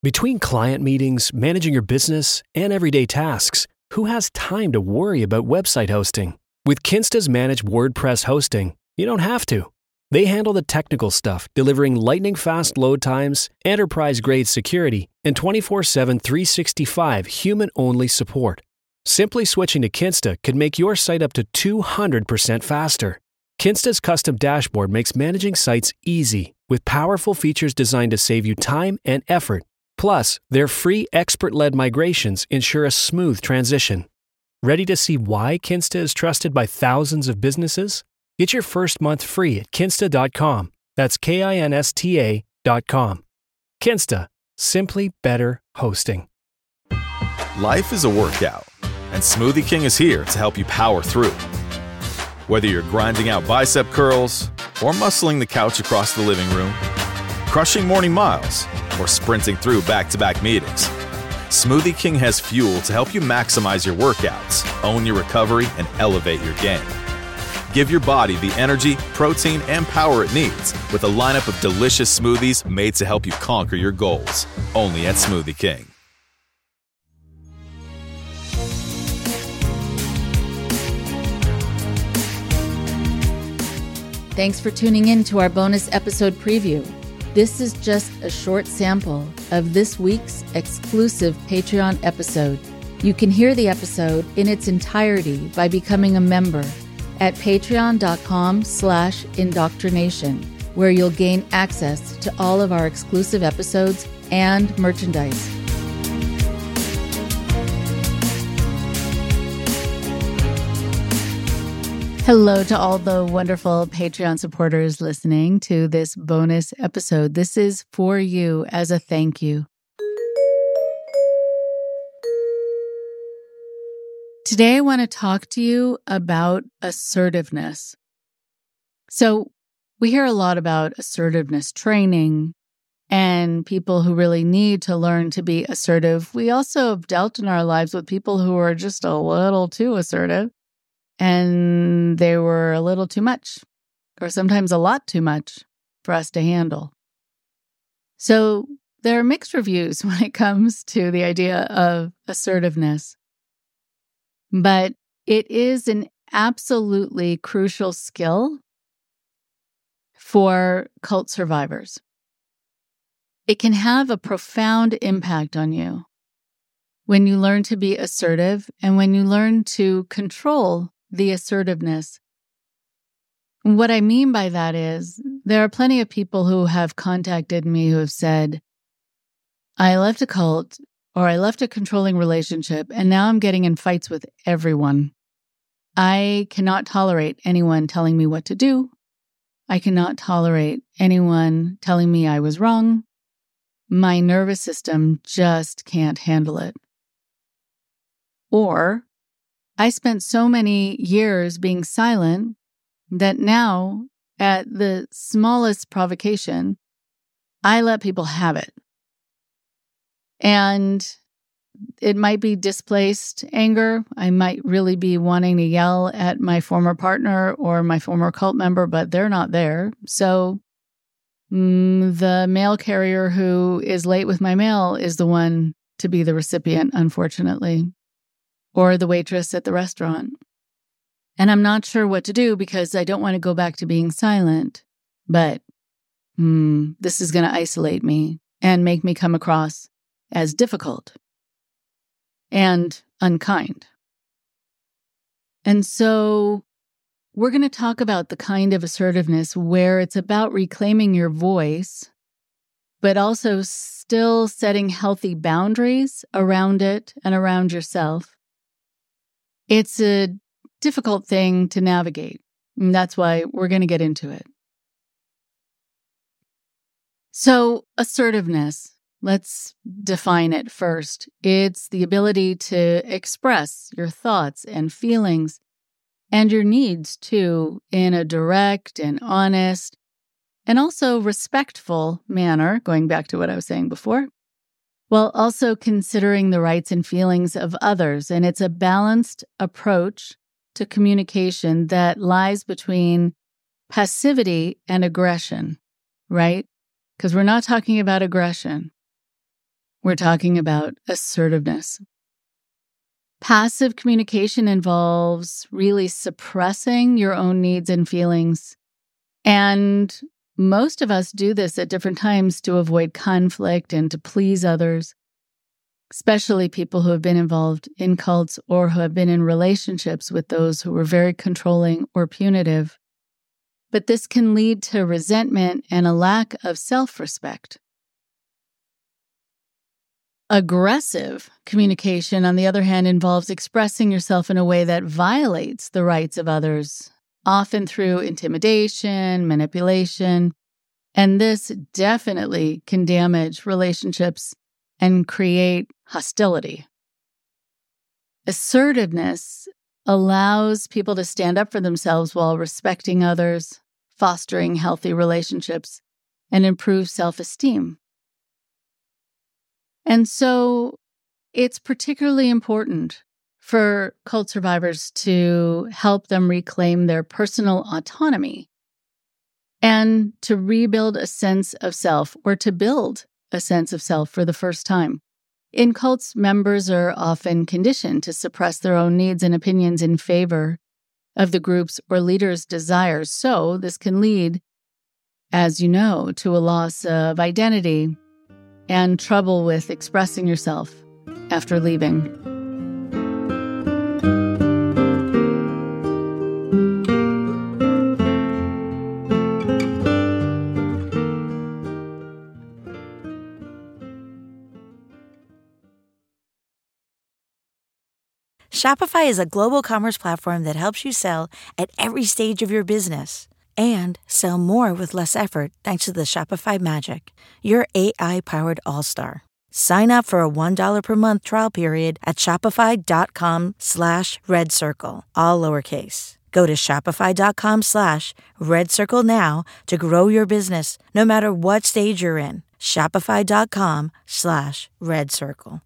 Between client meetings, managing your business, and everyday tasks, who has time to worry about website hosting? With Kinsta's managed WordPress hosting, you don't have to. They handle the technical stuff, delivering lightning-fast load times, enterprise-grade security, and 24/7 365 human-only support. Simply switching to Kinsta could make your site up to 200% faster. Kinsta's custom dashboard makes managing sites easy, with powerful features designed to save you time and effort. Plus, their free expert-led migrations ensure a smooth transition. Ready to see why Kinsta is trusted by thousands of businesses? Get your first month free at kinsta.com. That's KINSTA.com. Kinsta. Simply better hosting. Life is a workout, and Smoothie King is here to help you power through. Whether you're grinding out bicep curls or muscling the couch across the living room, crushing morning miles, or sprinting through back-to-back meetings, Smoothie King has fuel to help you maximize your workouts, own your recovery, and elevate your game. Give your body the energy, protein, and power it needs with a lineup of delicious smoothies made to help you conquer your goals. Only at Smoothie King. Thanks for tuning in to our bonus episode preview. This is just a short sample of this week's exclusive Patreon episode. You can hear the episode in its entirety by becoming a member at patreon.com/indoctrination, where you'll gain access to all of our exclusive episodes and merchandise. Hello to all the wonderful Patreon supporters listening to this bonus episode. This is for you as a thank you. Today, I want to talk to you about assertiveness. So, we hear a lot about assertiveness training and people who really need to learn to be assertive. We also have dealt in our lives with people who are just a little too assertive. And they were a little too much, or sometimes a lot too much for us to handle. So there are mixed reviews when it comes to the idea of assertiveness. But it is an absolutely crucial skill for cult survivors. It can have a profound impact on you when you learn to be assertive and when you learn to control the assertiveness. What I mean by that is there are plenty of people who have contacted me who have said, I left a cult or I left a controlling relationship and now I'm getting in fights with everyone. I cannot tolerate anyone telling me what to do. I cannot tolerate anyone telling me I was wrong. My nervous system just can't handle it. Or I spent so many years being silent that now, at the smallest provocation, I let people have it. And it might be displaced anger. I might really be wanting to yell at my former partner or my former cult member, but they're not there. So the mail carrier who is late with my mail is the one to be the recipient, unfortunately. Or the waitress at the restaurant. And I'm not sure what to do because I don't want to go back to being silent. But this is going to isolate me and make me come across as difficult and unkind. And so we're going to talk about the kind of assertiveness where it's about reclaiming your voice, but also still setting healthy boundaries around it and around yourself. It's a difficult thing to navigate, and that's why we're going to get into it. So, assertiveness, let's define it first. It's the ability to express your thoughts and feelings and your needs, too, in a direct and honest and also respectful manner, going back to what I was saying before, while also considering the rights and feelings of others. And it's a balanced approach to communication that lies between passivity and aggression, right? Because we're not talking about aggression. We're talking about assertiveness. Passive communication involves really suppressing your own needs and feelings. And most of us do this at different times to avoid conflict and to please others, especially people who have been involved in cults or who have been in relationships with those who were very controlling or punitive. But this can lead to resentment and a lack of self-respect. Aggressive communication, on the other hand, involves expressing yourself in a way that violates the rights of others, often through intimidation, manipulation, and this definitely can damage relationships and create hostility. Assertiveness allows people to stand up for themselves while respecting others, fostering healthy relationships, and improve self-esteem. And so it's particularly important for cult survivors to help them reclaim their personal autonomy and to rebuild a sense of self, or to build a sense of self for the first time. In cults, members are often conditioned to suppress their own needs and opinions in favor of the group's or leader's desires. So this can lead, as you know, to a loss of identity and trouble with expressing yourself after leaving. Shopify is a global commerce platform that helps you sell at every stage of your business and sell more with less effort thanks to the Shopify Magic, your AI-powered all-star. Sign up for a $1 per month trial period at shopify.com/redcircle, all lowercase. Go to shopify.com/redcircle now to grow your business no matter what stage you're in. Shopify.com/redcircle.